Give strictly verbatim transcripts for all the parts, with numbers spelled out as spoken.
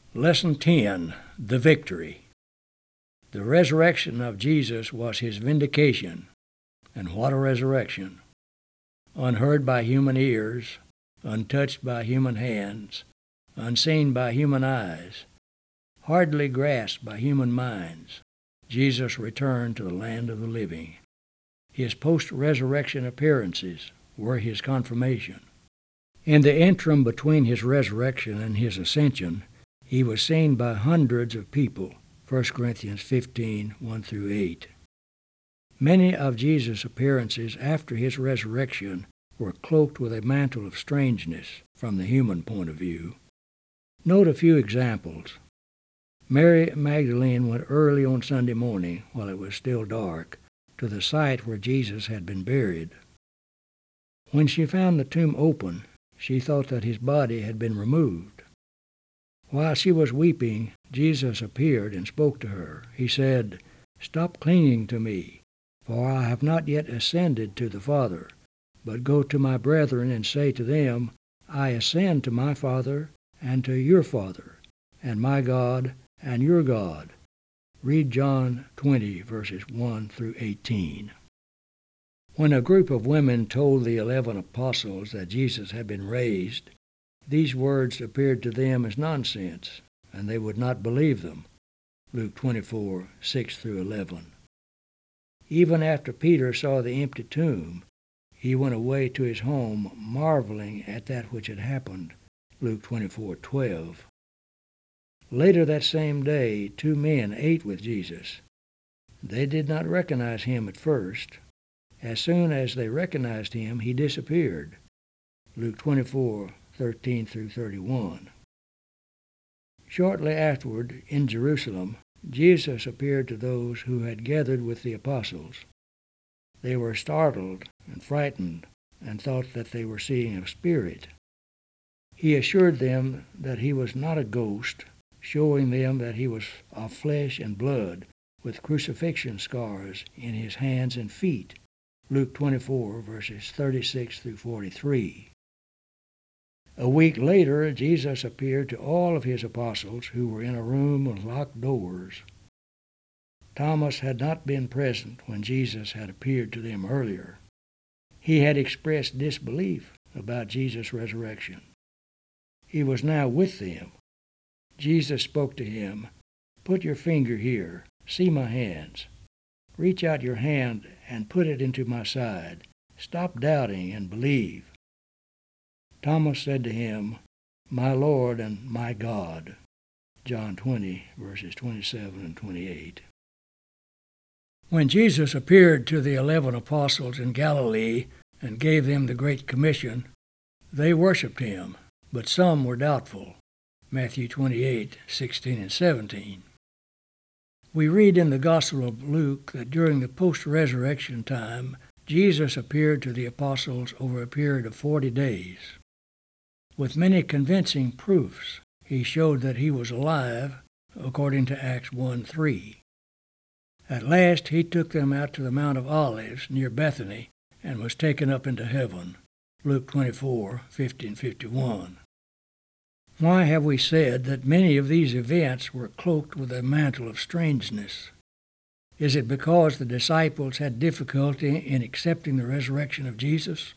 Lesson ten, The Victory. The resurrection of Jesus was his vindication. And what a resurrection! Unheard by human ears, untouched by human hands, unseen by human eyes, hardly grasped by human minds, Jesus returned to the land of the living. His post-resurrection appearances were his confirmation. In the interim between his resurrection and his ascension, he was seen by hundreds of people, First Corinthians fifteen, one through eight. Many of Jesus' appearances after his resurrection were cloaked with a mantle of strangeness from the human point of view. Note a few examples. Mary Magdalene went early on Sunday morning, while it was still dark, to the site where Jesus had been buried. When she found the tomb open, she thought that his body had been removed. While she was weeping, Jesus appeared and spoke to her. He said, "Stop clinging to me, for I have not yet ascended to the Father, but go to my brethren and say to them, I ascend to my Father and to your Father, and my God and your God." Read John twenty, verses one through eighteen. When a group of women told the eleven apostles that Jesus had been raised, these words appeared to them as nonsense, and they would not believe them. Luke twenty-four, six through eleven. Even after Peter saw the empty tomb, he went away to his home, marveling at that which had happened. Luke twenty-four, twelve. Later that same day, two men ate with Jesus. They did not recognize him at first. As soon as they recognized him, he disappeared. Luke twenty-four, thirteen through thirty-one. Shortly afterward, in Jerusalem, Jesus appeared to those who had gathered with the apostles. They were startled and frightened and thought that they were seeing a spirit. He assured them that he was not a ghost, showing them that he was of flesh and blood, with crucifixion scars in his hands and feet. Luke twenty-four, verses thirty-six through forty-three. A week later, Jesus appeared to all of his apostles who were in a room with locked doors. Thomas had not been present when Jesus had appeared to them earlier. He had expressed disbelief about Jesus' resurrection. He was now with them. Jesus spoke to him, "Put your finger here, see my hands. Reach out your hand and put it into my side. Stop doubting and believe." Thomas said to him, "My Lord and my God." John twenty, verses twenty-seven and twenty-eight. When Jesus appeared to the eleven apostles in Galilee and gave them the Great Commission, they worshipped him, but some were doubtful. Matthew twenty-eight, sixteen and seventeen. We read in the Gospel of Luke that during the post-resurrection time, Jesus appeared to the apostles over a period of forty days. With many convincing proofs, he showed that he was alive, according to Acts one three. At last he took them out to the Mount of Olives near Bethany and was taken up into heaven. Luke twenty-four, fifty and fifty-one. Why have we said that many of these events were cloaked with a mantle of strangeness? Is it because the disciples had difficulty in accepting the resurrection of Jesus?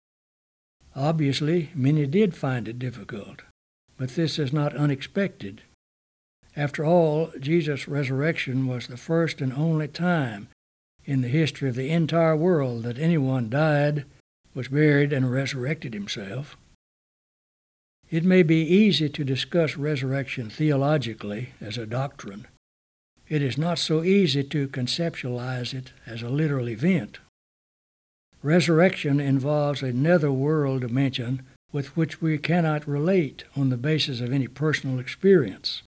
Obviously, many did find it difficult, but this is not unexpected. After all, Jesus' resurrection was the first and only time in the history of the entire world that anyone died, was buried, and resurrected himself. It may be easy to discuss resurrection theologically as a doctrine. It is not so easy to conceptualize it as a literal event. Resurrection involves a netherworld dimension with which we cannot relate on the basis of any personal experience.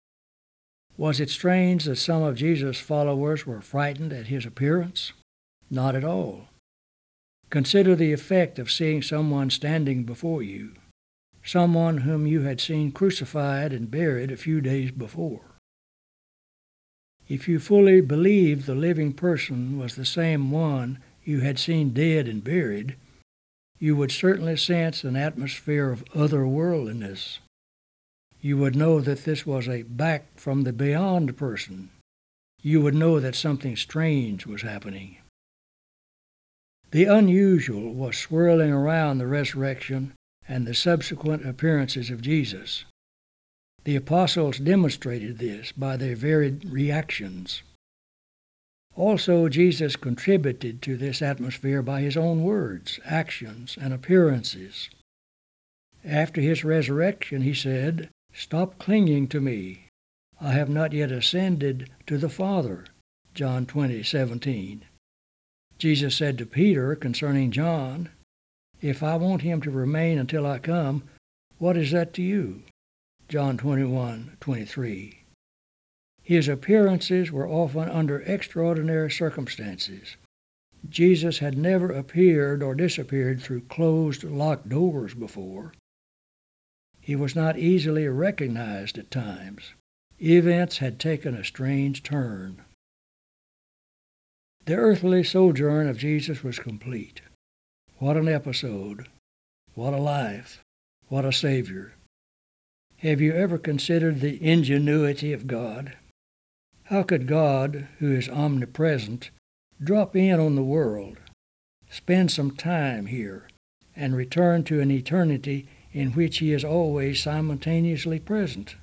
Was it strange that some of Jesus' followers were frightened at his appearance? Not at all. Consider the effect of seeing someone standing before you, someone whom you had seen crucified and buried a few days before. If you fully believed the living person was the same one you had seen dead and buried, you would certainly sense an atmosphere of otherworldliness. You would know that this was a back from the beyond person. You would know that something strange was happening. The unusual was swirling around the resurrection and the subsequent appearances of Jesus. The apostles demonstrated this by their varied reactions. Also, Jesus contributed to this atmosphere by his own words, actions, and appearances. After his resurrection, he said, "Stop clinging to me. I have not yet ascended to the Father." John twenty seventeen. Jesus said to Peter concerning John, "If I want him to remain until I come, what is that to you?" John twenty-one twenty-three. His appearances were often under extraordinary circumstances. Jesus had never appeared or disappeared through closed, locked doors before. He was not easily recognized at times. Events had taken a strange turn. The earthly sojourn of Jesus was complete. What an episode! What a life! What a Savior! Have you ever considered the ingenuity of God? How could God, who is omnipresent, drop in on the world, spend some time here, and return to an eternity in which he is always simultaneously present?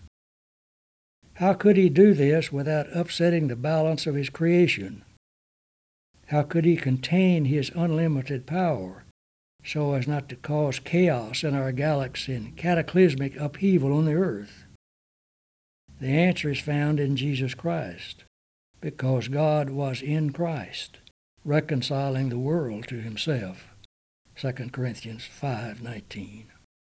How could he do this without upsetting the balance of his creation? How could he contain his unlimited power so as not to cause chaos in our galaxy and cataclysmic upheaval on the earth? The answer is found in Jesus Christ, because God was in Christ, reconciling the world to himself. Second Corinthians five nineteen.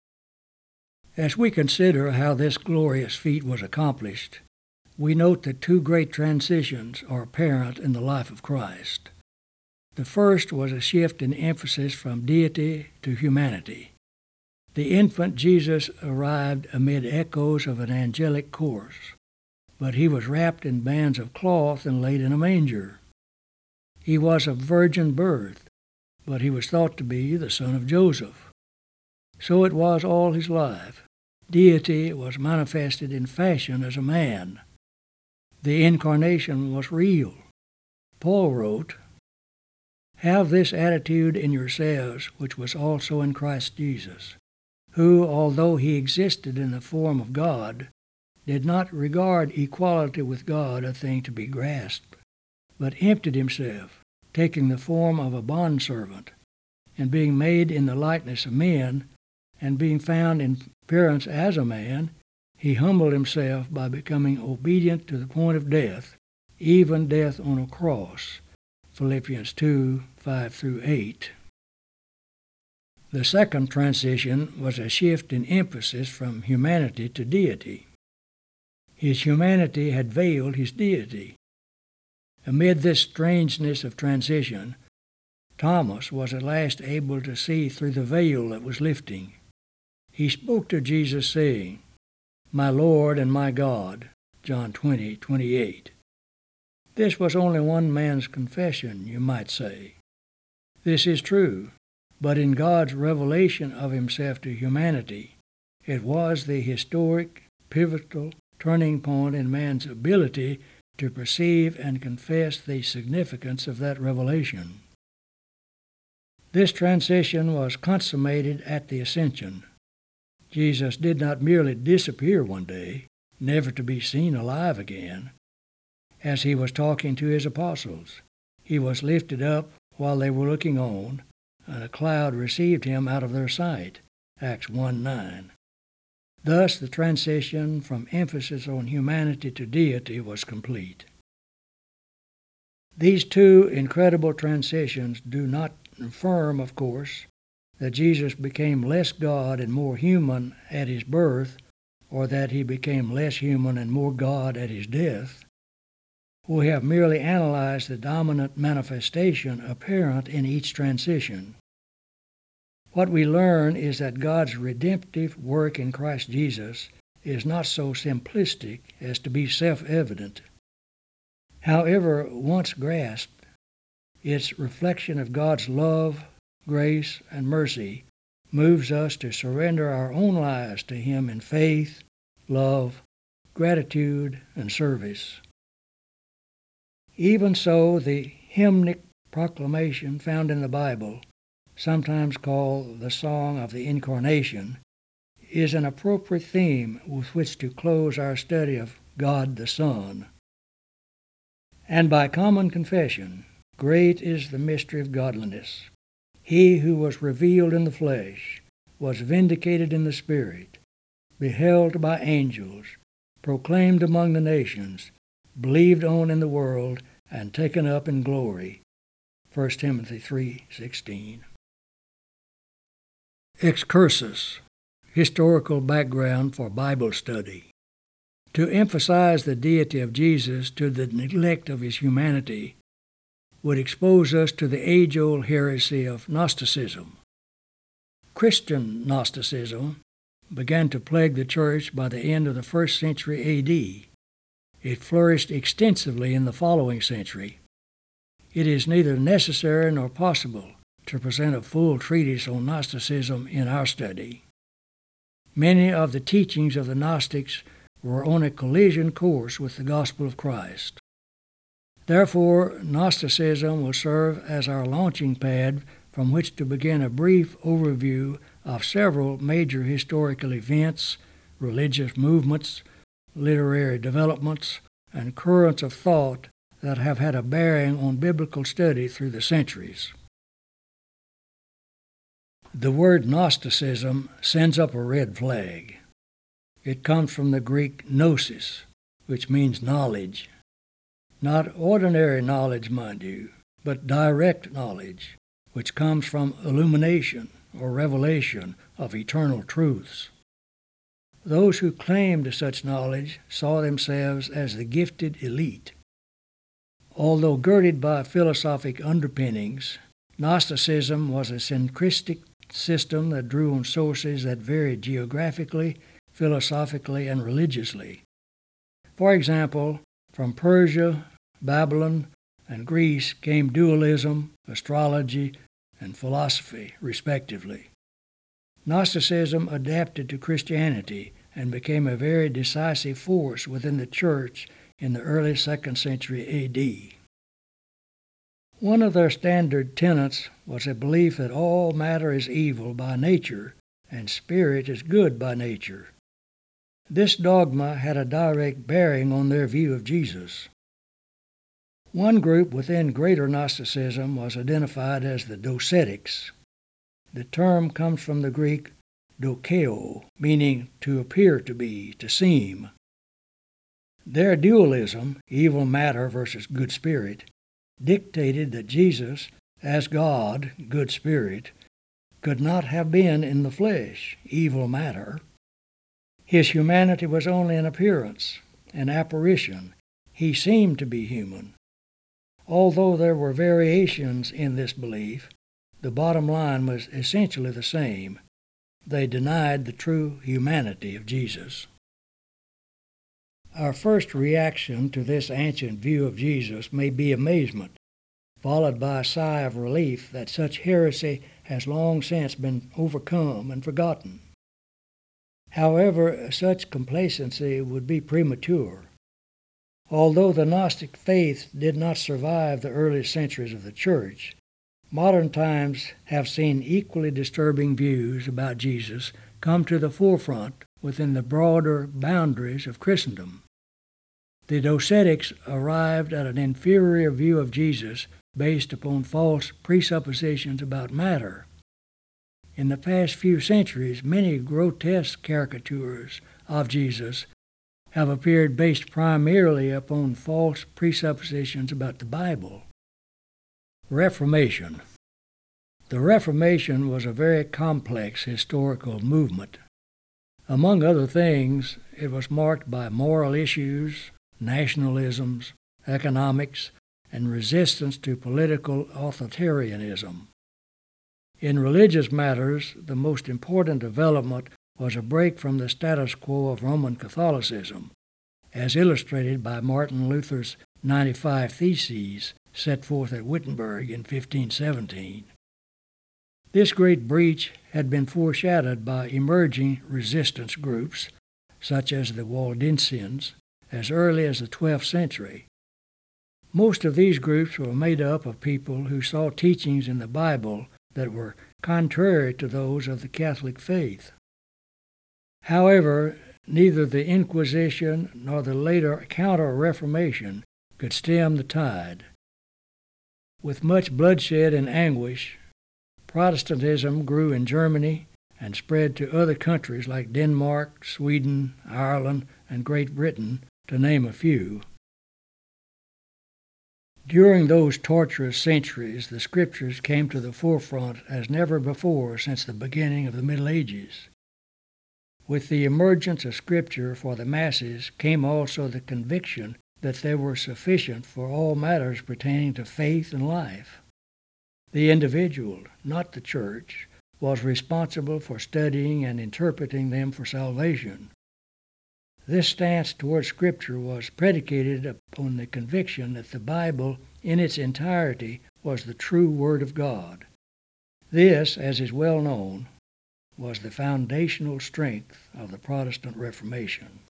As we consider how this glorious feat was accomplished, we note that two great transitions are apparent in the life of Christ. The first was a shift in emphasis from deity to humanity. The infant Jesus arrived amid echoes of an angelic chorus, but he was wrapped in bands of cloth and laid in a manger. He was of virgin birth, but he was thought to be the son of Joseph. So it was all his life. Deity was manifested in fashion as a man. The incarnation was real. Paul wrote, "Have this attitude in yourselves, which was also in Christ Jesus, who, although he existed in the form of God, did not regard equality with God a thing to be grasped, but emptied himself, taking the form of a bondservant, and being made in the likeness of men, and being found in appearance as a man, he humbled himself by becoming obedient to the point of death, even death on a cross." Philippians two five through eight. The second transition was a shift in emphasis from humanity to deity. His humanity had veiled his deity. Amid this strangeness of transition, Thomas was at last able to see through the veil that was lifting. He spoke to Jesus, saying, "My Lord and my God," John twenty twenty-eight. This was only one man's confession, you might say. This is true, but in God's revelation of himself to humanity, it was the historic, pivotal turning point in man's ability to perceive and confess the significance of that revelation. This transition was consummated at the ascension. Jesus did not merely disappear one day, never to be seen alive again. As he was talking to his apostles, he was lifted up while they were looking on, and a cloud received him out of their sight. Acts one nine. Thus the transition from emphasis on humanity to deity was complete. These two incredible transitions do not affirm, of course, that Jesus became less God and more human at his birth, or that he became less human and more God at his death. We have merely analyzed the dominant manifestation apparent in each transition. What we learn is that God's redemptive work in Christ Jesus is not so simplistic as to be self-evident. However, once grasped, its reflection of God's love, grace, and mercy moves us to surrender our own lives to Him in faith, love, gratitude, and service. Even so, the hymnic proclamation found in the Bible, sometimes called the Song of the Incarnation, is an appropriate theme with which to close our study of God the Son. And by common confession, great is the mystery of godliness. He who was revealed in the flesh, was vindicated in the Spirit, beheld by angels, proclaimed among the nations, believed on in the world, and taken up in glory. First Timothy three sixteen. Excursus, historical background for Bible study. To emphasize the deity of Jesus to the neglect of his humanity would expose us to the age-old heresy of Gnosticism. Christian Gnosticism began to plague the church by the end of the first century A D. It flourished extensively in the following century. It is neither necessary nor possible to present a full treatise on Gnosticism in our study. Many of the teachings of the Gnostics were on a collision course with the gospel of Christ. Therefore, Gnosticism will serve as our launching pad from which to begin a brief overview of several major historical events, religious movements, literary developments, and currents of thought that have had a bearing on biblical study through the centuries. The word Gnosticism sends up a red flag. It comes from the Greek gnosis, which means knowledge. Not ordinary knowledge, mind you, but direct knowledge, which comes from illumination or revelation of eternal truths. Those who claimed such knowledge saw themselves as the gifted elite. Although girded by philosophic underpinnings, Gnosticism was a syncretic system that drew on sources that varied geographically, philosophically, and religiously. For example, from Persia, Babylon, and Greece came dualism, astrology, and philosophy, respectively. Gnosticism adapted to Christianity and became a very decisive force within the church in the early second century A D. One of their standard tenets was a belief that all matter is evil by nature and spirit is good by nature. This dogma had a direct bearing on their view of Jesus. One group within greater Gnosticism was identified as the Docetics. The term comes from the Greek dokeo, meaning to appear to be, to seem. Their dualism, evil matter versus good spirit, dictated that Jesus, as God, good spirit, could not have been in the flesh, evil matter. His humanity was only an appearance, an apparition. He seemed to be human. Although there were variations in this belief, the bottom line was essentially the same. They denied the true humanity of Jesus. Our first reaction to this ancient view of Jesus may be amazement, followed by a sigh of relief that such heresy has long since been overcome and forgotten. However, such complacency would be premature. Although the Gnostic faith did not survive the early centuries of the Church, modern times have seen equally disturbing views about Jesus come to the forefront within the broader boundaries of Christendom. The Docetics arrived at an inferior view of Jesus based upon false presuppositions about matter. In the past few centuries, many grotesque caricatures of Jesus have appeared based primarily upon false presuppositions about the Bible. Reformation. The Reformation was a very complex historical movement. Among other things, it was marked by moral issues, nationalisms, economics, and resistance to political authoritarianism. In religious matters, the most important development was a break from the status quo of Roman Catholicism, as illustrated by Martin Luther's ninety-five Theses set forth at Wittenberg in fifteen seventeen. This great breach had been foreshadowed by emerging resistance groups such as the Waldensians, as early as the twelfth century. Most of these groups were made up of people who saw teachings in the Bible that were contrary to those of the Catholic faith. However, neither the Inquisition nor the later Counter-Reformation could stem the tide. With much bloodshed and anguish, Protestantism grew in Germany and spread to other countries like Denmark, Sweden, Ireland, and Great Britain, to name a few. During those torturous centuries, the Scriptures came to the forefront as never before since the beginning of the Middle Ages. With the emergence of Scripture for the masses came also the conviction that they were sufficient for all matters pertaining to faith and life. The individual, not the church, was responsible for studying and interpreting them for salvation. This stance toward Scripture was predicated upon the conviction that the Bible in its entirety was the true Word of God. This, as is well known, was the foundational strength of the Protestant Reformation.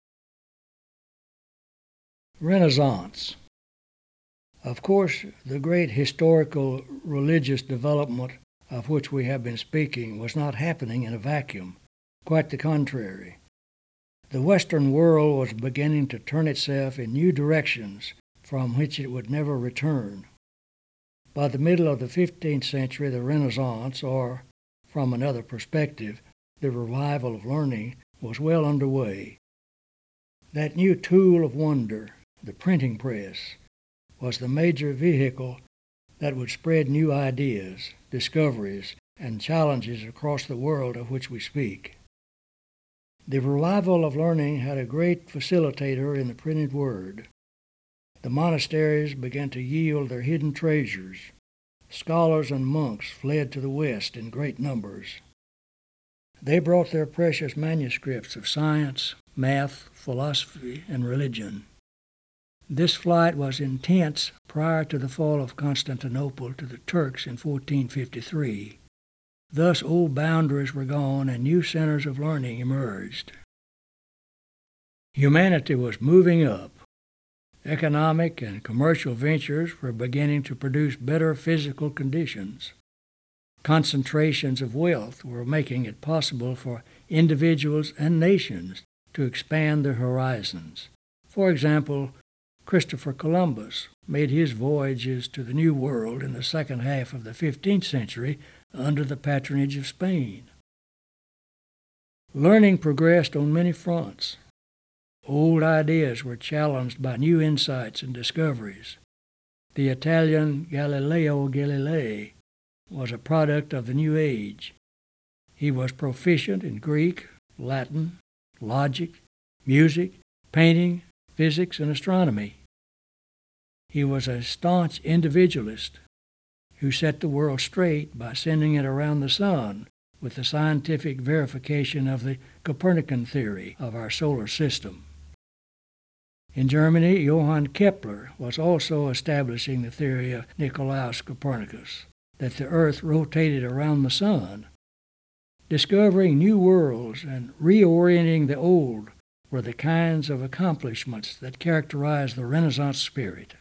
Renaissance. Of course, the great historical religious development of which we have been speaking was not happening in a vacuum. Quite the contrary. The Western world was beginning to turn itself in new directions from which it would never return. By the middle of the fifteenth century, the Renaissance, or, from another perspective, the revival of learning, was well underway. That new tool of wonder, the printing press, was the major vehicle that would spread new ideas, discoveries, and challenges across the world of which we speak. The revival of learning had a great facilitator in the printed word. The monasteries began to yield their hidden treasures. Scholars and monks fled to the West in great numbers. They brought their precious manuscripts of science, math, philosophy, and religion. This flight was intense prior to the fall of Constantinople to the Turks in fourteen fifty-three. Thus old boundaries were gone and new centers of learning emerged. Humanity was moving up. Economic and commercial ventures were beginning to produce better physical conditions. Concentrations of wealth were making it possible for individuals and nations to expand their horizons. For example, Christopher Columbus made his voyages to the New World in the second half of the fifteenth century under the patronage of Spain. Learning progressed on many fronts. Old ideas were challenged by new insights and discoveries. The Italian Galileo Galilei was a product of the New Age. He was proficient in Greek, Latin, logic, music, painting, physics, and astronomy. He was a staunch individualist who set the world straight by sending it around the sun with the scientific verification of the Copernican theory of our solar system. In Germany, Johann Kepler was also establishing the theory of Nicolaus Copernicus, that the earth rotated around the sun. Discovering new worlds and reorienting the old were the kinds of accomplishments that characterized the Renaissance spirit.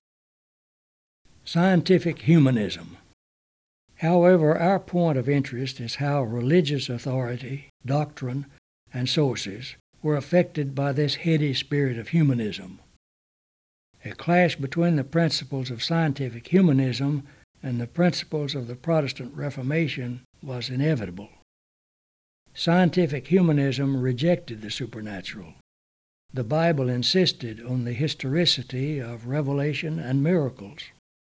Scientific humanism. However, our point of interest is how religious authority, doctrine, and sources were affected by this heady spirit of humanism. A clash between the principles of scientific humanism and the principles of the Protestant Reformation was inevitable. Scientific humanism rejected the supernatural. The Bible insisted on the historicity of revelation and miracles.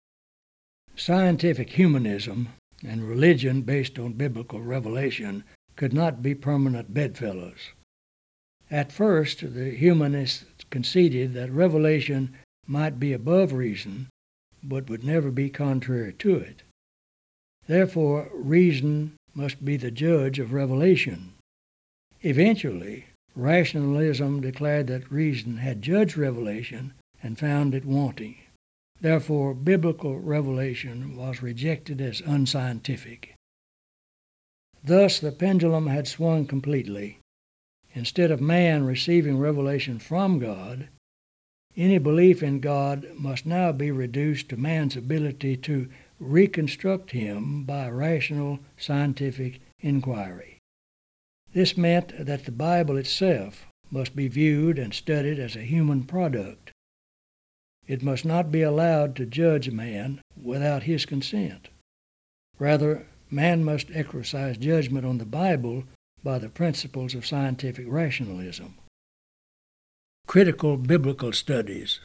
Scientific humanism and religion based on biblical revelation could not be permanent bedfellows. At first, the humanists conceded that revelation might be above reason, but would never be contrary to it. Therefore, reason must be the judge of revelation. Eventually, rationalism declared that reason had judged revelation and found it wanting. Therefore, biblical revelation was rejected as unscientific. Thus, the pendulum had swung completely. Instead of man receiving revelation from God, any belief in God must now be reduced to man's ability to reconstruct him by rational scientific inquiry. This meant that the Bible itself must be viewed and studied as a human product. It must not be allowed to judge man without his consent. Rather, man must exercise judgment on the Bible by the principles of scientific rationalism. Critical biblical studies.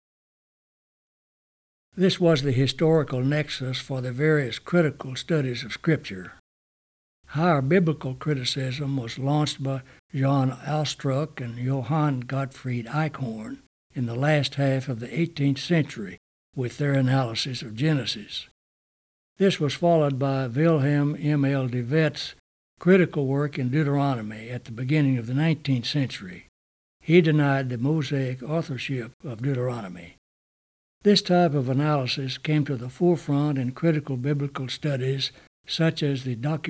This was the historical nexus for the various critical studies of Scripture. Higher biblical criticism was launched by John Alstruck and Johann Gottfried Eichhorn in the last half of the eighteenth century with their analysis of Genesis. This was followed by Wilhelm M L de Wet's critical work in Deuteronomy at the beginning of the nineteenth century. He denied the Mosaic authorship of Deuteronomy. This type of analysis came to the forefront in critical biblical studies such as the documentary